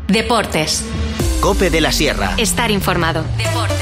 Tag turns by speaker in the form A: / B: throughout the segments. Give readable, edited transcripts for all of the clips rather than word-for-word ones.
A: Deportes.
B: COPE de la Sierra.
A: Estar informado. Deportes.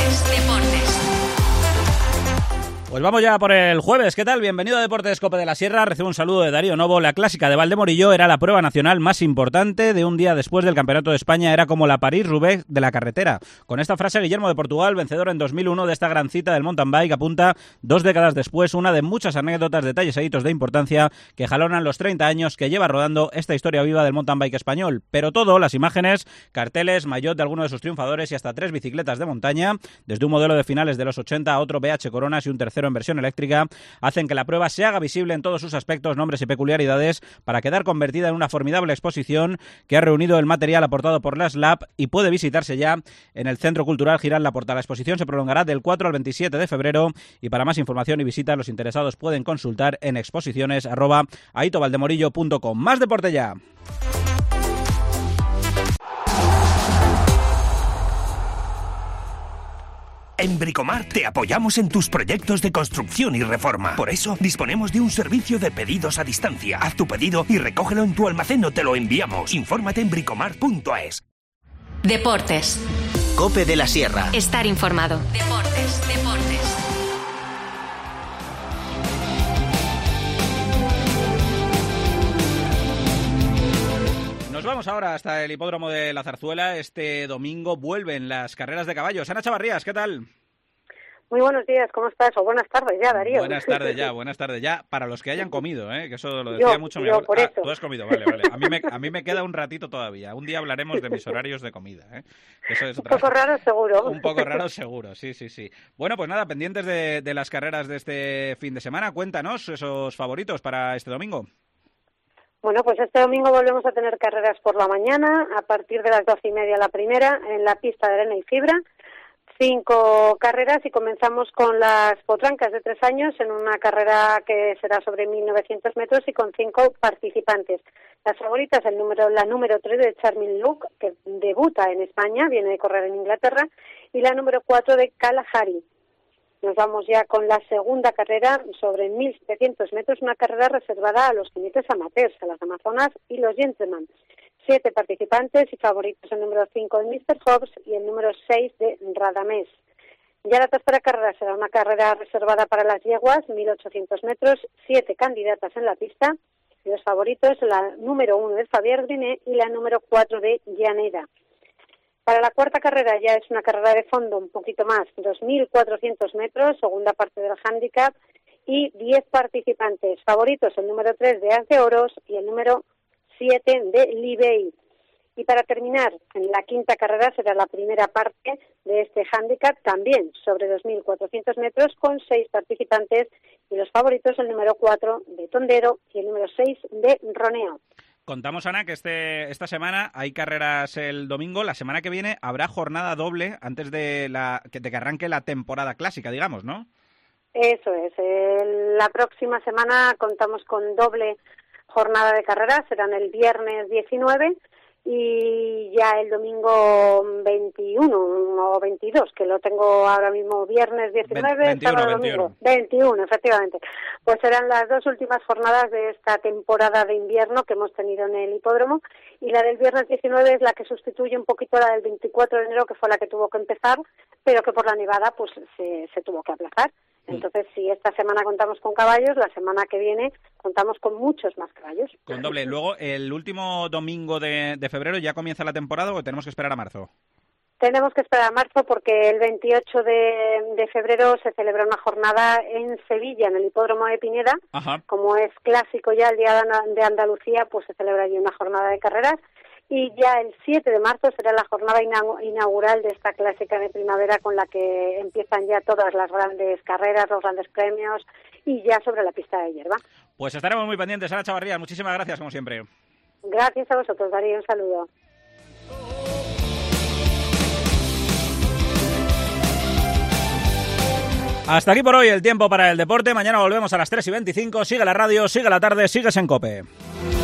C: Pues vamos ya por el jueves. ¿Qué tal? Bienvenido a Deportes COPE de la Sierra. Recibo un saludo de Darío Novo. La clásica de Valdemorillo era la prueba nacional más importante de un día después del Campeonato de España. Era como la París-Roubaix de la carretera. Con esta frase, Guillermo de Portugal, vencedor en 2001 de esta gran cita del mountain bike, apunta 2 décadas después una de muchas anécdotas, detalles e hitos de importancia que jalonan los 30 años que lleva rodando esta historia viva del mountain bike español. Pero todo, las imágenes, carteles, maillot de algunos de sus triunfadores y hasta 3 bicicletas de montaña, desde un modelo de finales de los 80 a otro BH Coronas y un tercero en versión eléctrica, hacen que la prueba se haga visible en todos sus aspectos, nombres y peculiaridades para quedar convertida en una formidable exposición que ha reunido el material aportado por la SLAP y puede visitarse ya en el Centro Cultural Girán Laporta. La exposición se prolongará del 4 al 27 de febrero y para más información y visitas los interesados pueden consultar en exposiciones@aitovaldemorillo.com. Más deporte ya.
D: En Bricomart te apoyamos en tus proyectos de construcción y reforma. Por eso disponemos de un servicio de pedidos a distancia. Haz tu pedido y recógelo en tu almacén o te lo enviamos. Infórmate en bricomart.es.
A: Deportes.
B: COPE de la Sierra.
A: Estar informado. Deportes.
C: Nos vamos ahora hasta el hipódromo de la Zarzuela. Este domingo vuelven las carreras de caballos. Ana Chavarrías, ¿qué tal?
E: Muy buenos días, ¿cómo estás? O buenas tardes ya, Darío.
C: Buenas tardes ya, para los que hayan comido, que eso lo decía mucho mi abuela.
E: Por eso.
C: Tú has comido, vale. A mí me queda un ratito todavía. Un día hablaremos de mis horarios de comida, Eso es
E: un poco raro seguro.
C: Un poco raro seguro, sí. Bueno, pues nada, pendientes de las carreras de este fin de semana. Cuéntanos esos favoritos para este domingo.
E: Bueno, pues este domingo volvemos a tener carreras por la mañana, a partir de las 12:30 la primera, en la pista de arena y fibra. 5 carreras y comenzamos con las potrancas de 3 años en una carrera que será sobre 1.900 metros y con 5 participantes. Las favoritas, la número 3 de Charming Luke, que debuta en España, viene de correr en Inglaterra, y la número 4 de Kalahari. Nos vamos ya con la segunda carrera sobre 1.700 metros, una carrera reservada a los jinetes amateurs, a las amazonas y los gentlemen. 7 participantes y favoritos el número 5 de Mr. Hobbs y el número 6 de Radamés. Ya la tercera carrera será una carrera reservada para las yeguas, 1.800 metros, 7 candidatas en la pista. Y los favoritos, la número 1 de Fabián Griné y la número 4 de Llaneda. Para la cuarta carrera ya es una carrera de fondo un poquito más, 2.400 metros, segunda parte del handicap, y 10 participantes. Favoritos el número 3 de As de Oros y el número 7 de Libey. Y para terminar, en la quinta carrera será la primera parte de este handicap, también sobre 2.400 metros, con 6 participantes, y los favoritos el número 4 de Tondero y el número 6 de Roneo.
C: Contamos, Ana, que esta semana hay carreras el domingo. La semana que viene habrá jornada doble antes de que arranque la temporada clásica, digamos, ¿no?
E: Eso es. La próxima semana contamos con doble jornada de carreras. Serán el viernes 19 y ya el domingo 21 o 22, que lo tengo ahora mismo, viernes 19, sábado, domingo. 21, efectivamente. Pues serán las 2 últimas jornadas de esta temporada de invierno que hemos tenido en el hipódromo, y la del viernes 19 es la que sustituye un poquito la del 24 de enero, que fue la que tuvo que empezar, pero que por la nevada pues se tuvo que aplazar. Entonces, si esta semana contamos con caballos, la semana que viene contamos con muchos más caballos.
C: Con doble. Luego, el último domingo de febrero, ¿ya comienza la temporada o tenemos que esperar a marzo?
E: Tenemos que esperar a marzo porque el 28 de febrero se celebra una jornada en Sevilla, en el hipódromo de Pineda.
C: Ajá.
E: Como es clásico ya el Día de Andalucía, pues se celebra allí una jornada de carreras. Y ya el 7 de marzo será la jornada inaugural de esta clásica de primavera, con la que empiezan ya todas las grandes carreras, los grandes premios, y ya sobre la pista de hierba.
C: Pues estaremos muy pendientes. Ana Chavarrías, muchísimas gracias, como siempre.
E: Gracias a vosotros, Darío, un saludo.
C: Hasta aquí por hoy el tiempo para el deporte. Mañana volvemos a las 3:25. Sigue la radio, sigue la tarde, sigues en COPE.